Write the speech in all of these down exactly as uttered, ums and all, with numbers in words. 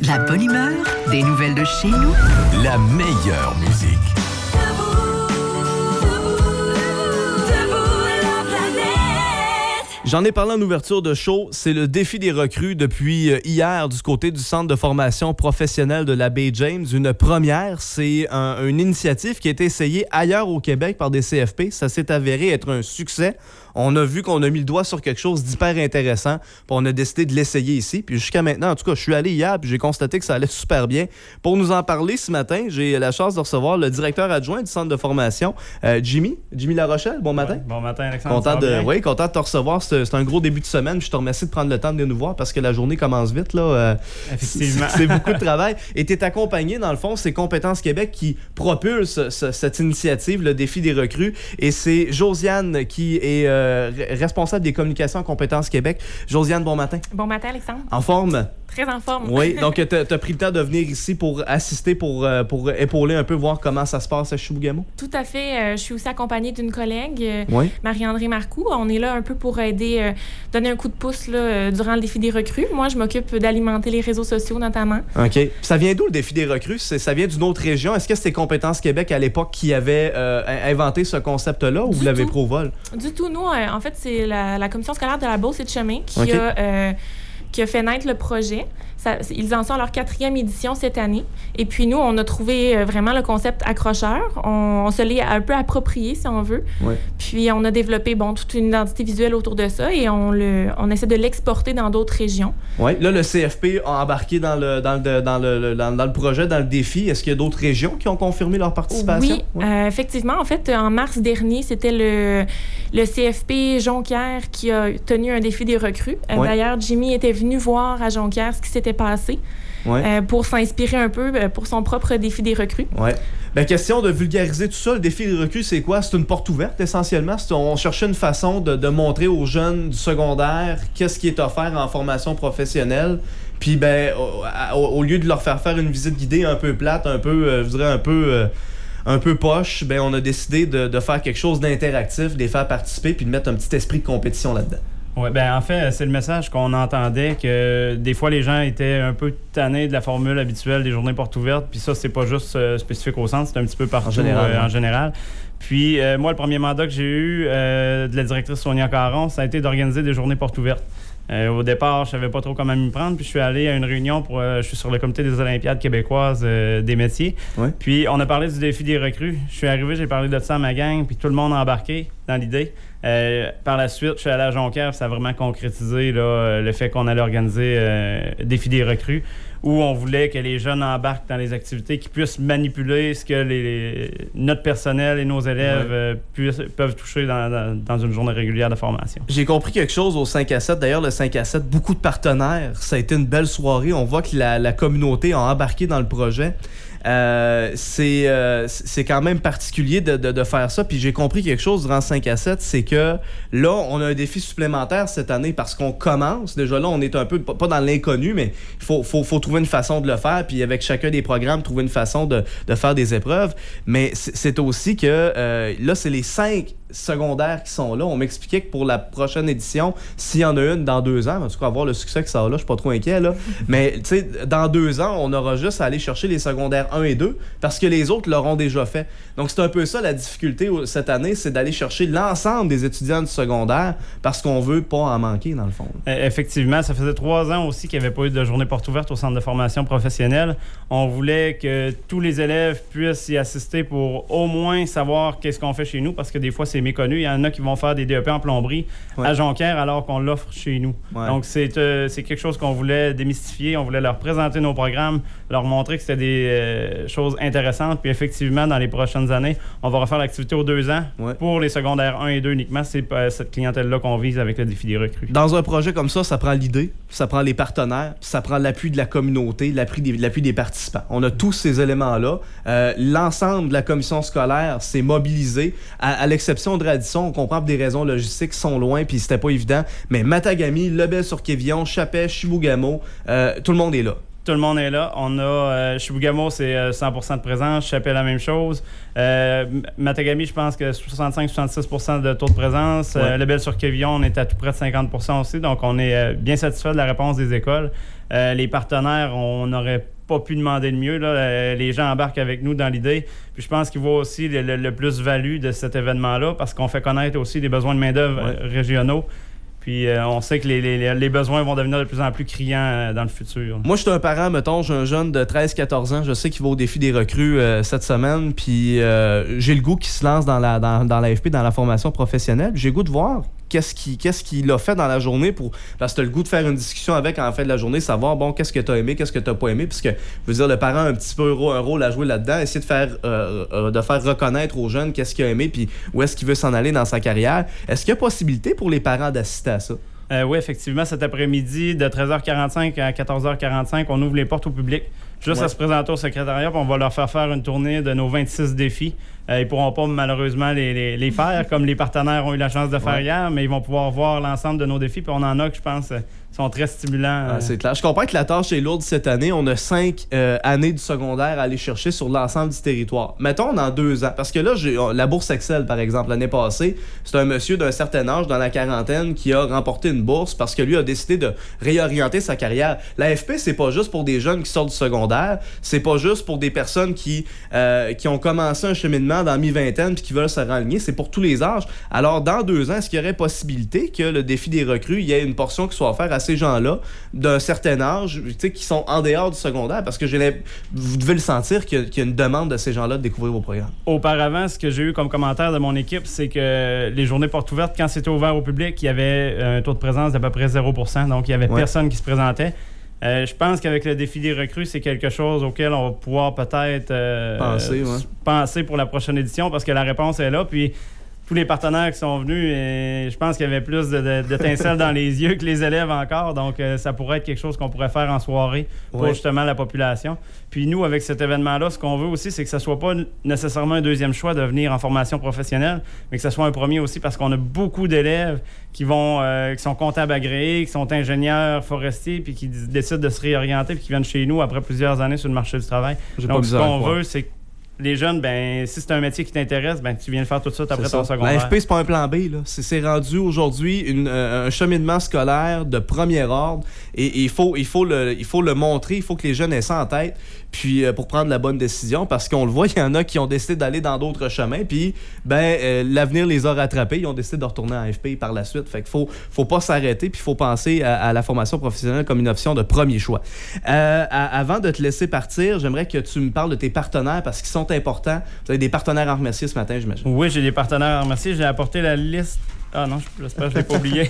De la bonne humeur, des nouvelles de chez nous. La meilleure musique. J'en ai parlé en ouverture de show, c'est le défi des recrues depuis hier du côté du Centre de formation professionnelle de la baie James. Une première, c'est un, une initiative qui a été essayée ailleurs au Québec par des C F P. Ça s'est avéré être un succès. On a vu qu'on a mis le doigt sur quelque chose d'hyper intéressant, puis on a décidé de l'essayer ici. Puis jusqu'à maintenant, en tout cas, je suis allé hier, puis j'ai constaté que ça allait super bien. Pour nous en parler ce matin, j'ai la chance de recevoir le directeur adjoint du Centre de formation, euh, Jimmy, Jimmy Larochelle. Bon matin. Ouais, bon matin, Alexandre. Content de, oui, content de te recevoir. C'est, c'est un gros début de semaine. Je te remercie de prendre le temps de venir nous voir parce que la journée commence vite. Là, euh, Effectivement. C'est, c'est beaucoup de travail. Et tu es accompagné, dans le fond, c'est Compétences Québec qui propulse ce, cette initiative, le défi des recrues. Et c'est Josiane qui est euh, responsable des communications à Compétences Québec. Josiane, bon matin. Bon matin, Alexandre. En forme? Très en forme. Oui, donc tu as pris le temps de venir ici pour assister, pour, pour épauler un peu, voir comment ça se passe à Chibougamau? Tout à fait. Euh, je suis aussi accompagnée d'une collègue, euh, oui. Marie-André Marcoux. On est là un peu pour aider, euh, donner un coup de pouce là, euh, durant le défi des recrues. Moi, je m'occupe d'alimenter les réseaux sociaux notamment. OK. Ça vient d'où le défi des recrues? C'est, ça vient d'une autre région? Est-ce que c'était Compétences Québec à l'époque qui avait euh, inventé ce concept-là ou du vous l'avez tout. pris au vol? Du tout. Nous, euh, en fait, c'est la, la commission scolaire de la Beauce et de Chemin qui OK. a... Euh, qui a fait naître le projet. Ça, ils en sont à leur quatrième édition cette année. Et puis nous, on a trouvé vraiment le concept accrocheur. On, on se l'est un peu approprié, si on veut. Ouais. Puis on a développé bon, toute une identité visuelle autour de ça et on, le, on essaie de l'exporter dans d'autres régions. Oui. Là, le C F P a embarqué dans le, dans le, dans le, dans, dans le projet, dans le défi. Est-ce qu'il y a d'autres régions qui ont confirmé leur participation? Oui, ouais. euh, effectivement. En fait, en mars dernier, c'était le, le C F P Jonquière qui a tenu un défi des recrues. Euh, ouais. D'ailleurs, Jimmy était venu voir à Jonquière ce qui s'était passé ouais. euh, pour s'inspirer un peu euh, pour son propre défi des recrues. Oui. Bien, question de vulgariser tout ça, le défi des recrues, c'est quoi? C'est une porte ouverte, essentiellement. C'est, on cherchait une façon de, de montrer aux jeunes du secondaire qu'est-ce qui est offert en formation professionnelle. Puis, ben, au, au, au lieu de leur faire faire une visite guidée un peu plate, un peu, euh, je dirais, un peu... Euh, un peu poche, ben on a décidé de, de faire quelque chose d'interactif, de les faire participer puis de mettre un petit esprit de compétition là-dedans. Oui, bien en fait, c'est le message qu'on entendait, que des fois les gens étaient un peu tannés de la formule habituelle des journées portes ouvertes, puis ça, c'est pas juste euh, spécifique au centre, c'est un petit peu partout en général. Euh, en général. Puis euh, moi, le premier mandat que j'ai eu euh, de la directrice Sonia Caron, ça a été d'organiser des journées portes ouvertes. Euh, au départ, je savais pas trop comment m'y prendre, puis je suis allé à une réunion pour, euh, je suis sur le comité des Olympiades québécoises euh, des métiers. Ouais. Puis on a parlé du défi des recrues. Je suis arrivé, j'ai parlé de ça à ma gang, puis tout le monde a embarqué dans l'idée. Euh, par la suite, je suis allé à Jonquière, puis ça a vraiment concrétisé là, le fait qu'on allait organiser euh, défi des recrues, où on voulait que les jeunes embarquent dans les activités, qui puissent manipuler ce que les, les, notre personnel et nos élèves ouais. euh, puissent, peuvent toucher dans, dans, dans une journée régulière de formation. J'ai compris quelque chose au cinq à sept. D'ailleurs, le cinq à sept, beaucoup de partenaires. Ça a été une belle soirée. On voit que la, la communauté a embarqué dans le projet. Euh, c'est, euh, c'est quand même particulier de, de, de faire ça. Puis j'ai compris quelque chose durant cinq à sept, c'est que là, on a un défi supplémentaire cette année parce qu'on commence. Déjà là, on est un peu, pas dans l'inconnu, mais il faut, faut, faut trouver une façon de le faire. Puis avec chacun des programmes, trouver une façon de, de faire des épreuves. Mais c'est, c'est aussi que euh, là, c'est les cinq secondaires qui sont là. On m'expliquait que pour la prochaine édition, s'il y en a une dans deux ans, en tout cas, avoir le succès que ça a là, je suis pas trop inquiet, là. Mais, tu sais, dans deux ans, on aura juste à aller chercher les secondaires un et deux parce que les autres l'auront déjà fait. Donc, c'est un peu ça la difficulté cette année, c'est d'aller chercher l'ensemble des étudiants du secondaire parce qu'on veut pas en manquer, dans le fond. Effectivement, ça faisait trois ans aussi qu'il n'y avait pas eu de journée porte ouverte au centre de formation professionnelle. On voulait que tous les élèves puissent y assister pour au moins savoir qu'est-ce qu'on fait chez nous parce que des fois, c'est méconnu. Il y en a qui vont faire des D E P en plomberie ouais. à Jonquière alors qu'on l'offre chez nous. Ouais. Donc, c'est, euh, c'est quelque chose qu'on voulait démystifier. On voulait leur présenter nos programmes, leur montrer que c'était des euh, choses intéressantes. Puis effectivement, dans les prochaines années, on va refaire l'activité aux deux ans ouais. pour les secondaires un et deux uniquement. C'est euh, cette clientèle-là qu'on vise avec le défi des recrues. Dans un projet comme ça, ça prend l'idée, ça prend les partenaires, ça prend l'appui de la communauté, l'appui des, l'appui des participants. On a tous ces éléments-là. Euh, l'ensemble de la commission scolaire s'est mobilisé, à, à l'exception de Radisson. On comprend que des raisons logistiques sont loin, puis c'était pas évident. Mais Matagami, Lebel-sur-Quévillon, Chapais, Chibougamau, euh, tout le monde est là. Tout le monde est là. On a euh, Chibougamau, c'est euh, cent pour cent de présence. Chapais, la même chose. Euh, Matagami, je pense que soixante-cinq à soixante-six pour cent de taux de présence. Ouais. Euh, Lebel-sur-Quévillon, on est à tout près de cinquante pour cent aussi. Donc, on est euh, bien satisfait de la réponse des écoles. Euh, les partenaires, on n'aurait pas pu demander de mieux. Là. Euh, les gens embarquent avec nous dans l'idée. Puis je pense qu'ils voient aussi le, le, le plus-value de cet événement-là parce qu'on fait connaître aussi des besoins de main-d'œuvre ouais. régionaux. Puis euh, on sait que les, les, les besoins vont devenir de plus en plus criants euh, dans le futur. Moi, je suis un parent, mettons, j'ai un jeune de treize quatorze ans. Je sais qu'il va au défi des recrues euh, cette semaine. Puis euh, j'ai le goût qu'il se lance dans la, dans, dans l'A F P, dans la formation professionnelle. J'ai le goût de voir qu'est-ce qu'il, qu'est-ce qu'il a fait dans la journée pour. Parce que tu as le goût de faire une discussion avec en fin de la journée, savoir, bon, qu'est-ce que tu as aimé, qu'est-ce que tu n'as pas aimé. Puisque, je veux dire, le parent a un petit peu un rôle à jouer là-dedans, essayer de faire, euh, euh, de faire reconnaître aux jeunes qu'est-ce qu'il a aimé, puis où est-ce qu'il veut s'en aller dans sa carrière. Est-ce qu'il y a possibilité pour les parents d'assister à ça? Euh, oui, effectivement, cet après-midi, de treize heures quarante-cinq à quatorze heures quarante-cinq, on ouvre les portes au public. Juste ouais. à se présenter au secrétariat, puis on va leur faire faire une tournée de nos vingt-six défis. Euh, ils ne pourront pas malheureusement les, les, les faire, comme les partenaires ont eu la chance de faire ouais. hier, mais ils vont pouvoir voir l'ensemble de nos défis. Puis on en a que je pense sont très stimulants. Ah, c'est clair. Je comprends que la tâche est lourde cette année. On a cinq euh, années du secondaire à aller chercher sur l'ensemble du territoire. Mettons dans deux ans. Parce que là, j'ai, la bourse Excel, par exemple, l'année passée, c'est un monsieur d'un certain âge, dans la quarantaine, qui a remporté une bourse parce que lui a décidé de réorienter sa carrière. La F P, c'est pas juste pour des jeunes qui sortent du secondaire. C'est pas juste pour des personnes qui, euh, qui ont commencé un cheminement dans la mi-vingtaine puis qui veulent se renligner. C'est pour tous les âges. Alors, dans deux ans, est-ce qu'il y aurait possibilité que le défi des recrues, il y ait une portion qui soit offerte à ces gens-là d'un certain âge, tu sais, qui sont en dehors du secondaire? Parce que j'ai vous devez le sentir qu'il y, a, qu'il y a une demande de ces gens-là de découvrir vos programmes. Auparavant, ce que j'ai eu comme commentaire de mon équipe, c'est que les journées portes ouvertes, quand c'était ouvert au public, il y avait un taux de présence d'à peu près zéro pour cent. Donc, il n'y avait ouais. personne qui se présentait. Euh, je pense qu'avec le défi des recrues, c'est quelque chose auquel on va pouvoir peut-être euh, penser, ouais. penser pour la prochaine édition parce que la réponse est là. Puis, tous les partenaires qui sont venus, et je pense qu'il y avait plus de, de, d'étincelles dans les yeux que les élèves encore. Donc, euh, ça pourrait être quelque chose qu'on pourrait faire en soirée pour ouais. justement la population. Puis nous, avec cet événement-là, ce qu'on veut aussi, c'est que ça ne soit pas nécessairement un deuxième choix de venir en formation professionnelle, mais que ça soit un premier aussi parce qu'on a beaucoup d'élèves qui vont, euh, qui sont comptables agréés, qui sont ingénieurs forestiers, puis qui d- décident de se réorienter, puis qui viennent chez nous après plusieurs années sur le marché du travail. J'ai Donc, ce qu'on veut, c'est que les jeunes, ben, si c'est un métier qui t'intéresse, ben, tu viens le faire tout de suite après c'est ton ça. secondaire. La F P, c'est pas un plan B. Là. C'est, c'est rendu aujourd'hui une, euh, un cheminement scolaire de premier ordre et, et il, faut, il, faut le, il faut le montrer, il faut que les jeunes aient ça en tête puis, euh, pour prendre la bonne décision parce qu'on le voit, il y en a qui ont décidé d'aller dans d'autres chemins puis ben, euh, l'avenir les a rattrapés. Ils ont décidé de retourner en F P par la suite. Fait qu'il faut, faut pas s'arrêter puis il faut penser à, à la formation professionnelle comme une option de premier choix. Euh, à, avant de te laisser partir, j'aimerais que tu me parles de tes partenaires parce qu'ils sont importants. Vous avez des partenaires à remercier ce matin, j'imagine. Oui, j'ai des partenaires à remercier. J'ai apporté la liste. Ah non, j'espère que je ne l'ai pas oublié.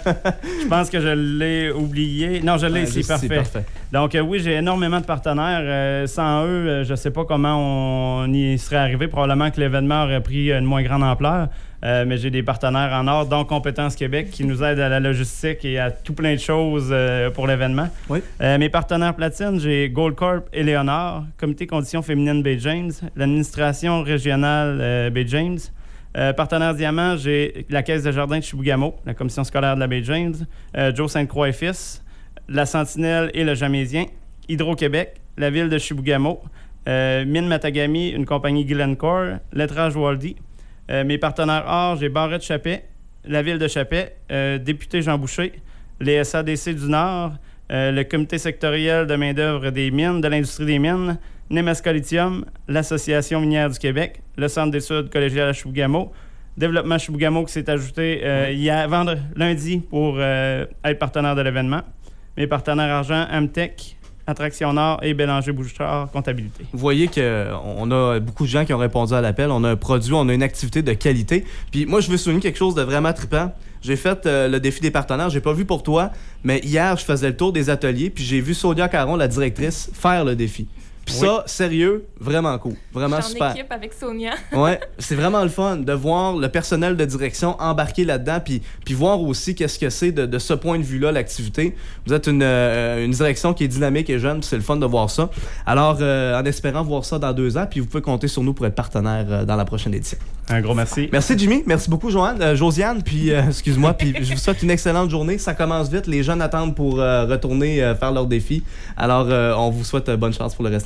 Je pense que je l'ai oublié. Non, je l'ai ouais, ici, parfait. parfait. Donc euh, oui, j'ai énormément de partenaires. Euh, sans eux, euh, je ne sais pas comment on y serait arrivé. Probablement que l'événement aurait pris une moins grande ampleur. Euh, mais j'ai des partenaires en or, dont Compétences Québec, qui nous aident à la logistique et à tout plein de choses euh, pour l'événement. Oui. Euh, mes partenaires platine, j'ai Goldcorp et Léonard, Comité Conditions féminines Bay James, l'administration régionale euh, Bay James. Euh, partenaire diamant, j'ai la Caisse de jardin de Chibougamau, la Commission scolaire de la Bay James, euh, Joe Sainte-Croix et Fils, la Sentinelle et le Jamésien, Hydro-Québec, la Ville de Chibougamau, euh, Mine Matagami, une compagnie Glencore, Lettrage Waldy. Euh, mes partenaires or, j'ai Barrette Chappet, la Ville de Chappet, euh, Député Jean Boucher, les S A D C du Nord, euh, le Comité sectoriel de main-d'œuvre des mines, de l'industrie des mines, Nemesca Lithium, l'Association minière du Québec, le Centre d'études collégiales à Chibougamau, Développement Chibougamau qui s'est ajouté euh, ouais. hier, vendredi, lundi pour euh, être partenaire de l'événement. Mes partenaires argent, Amtech, Attraction Nord et Bélanger-Bouchard Comptabilité. Vous voyez qu'on a beaucoup de gens qui ont répondu à l'appel. On a un produit, on a une activité de qualité. Puis moi, je veux souligner quelque chose de vraiment trippant. J'ai fait euh, le défi des partenaires. J'ai pas vu pour toi, mais hier, je faisais le tour des ateliers puis j'ai vu Sonia Caron, la directrice, faire le défi. Puis oui. ça, sérieux, vraiment cool. Vraiment je suis super. en équipe avec Sonia. Ouais, c'est vraiment le fun de voir le personnel de direction embarqué là-dedans, puis, puis voir aussi qu'est-ce que c'est de, de ce point de vue-là, l'activité. Vous êtes une, euh, une direction qui est dynamique et jeune, puis c'est le fun de voir ça. Alors, euh, en espérant voir ça dans deux ans, puis vous pouvez compter sur nous pour être partenaire euh, dans la prochaine édition. Un gros merci. Merci Jimmy, merci beaucoup Joanne, euh, Josiane, puis euh, excuse-moi, puis je vous souhaite une excellente journée. Ça commence vite, les jeunes attendent pour euh, retourner euh, faire leur défi. Alors, euh, on vous souhaite euh, bonne chance pour le restant.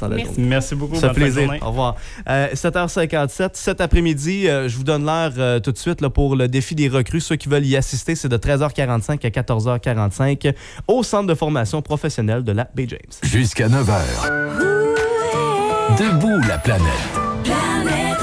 restant de la Merci. journée. Merci beaucoup. Ça fait bonne fin de plaisir. journée. Au revoir. Euh, sept heures cinquante-sept, cet après-midi, euh, je vous donne l'heure euh, tout de suite là, pour le défi des recrues. Ceux qui veulent y assister, c'est de treize heures quarante-cinq à quatorze heures quarante-cinq au Centre de formation professionnelle de la Baie James. Jusqu'à neuf heures. Debout la planète. Planète.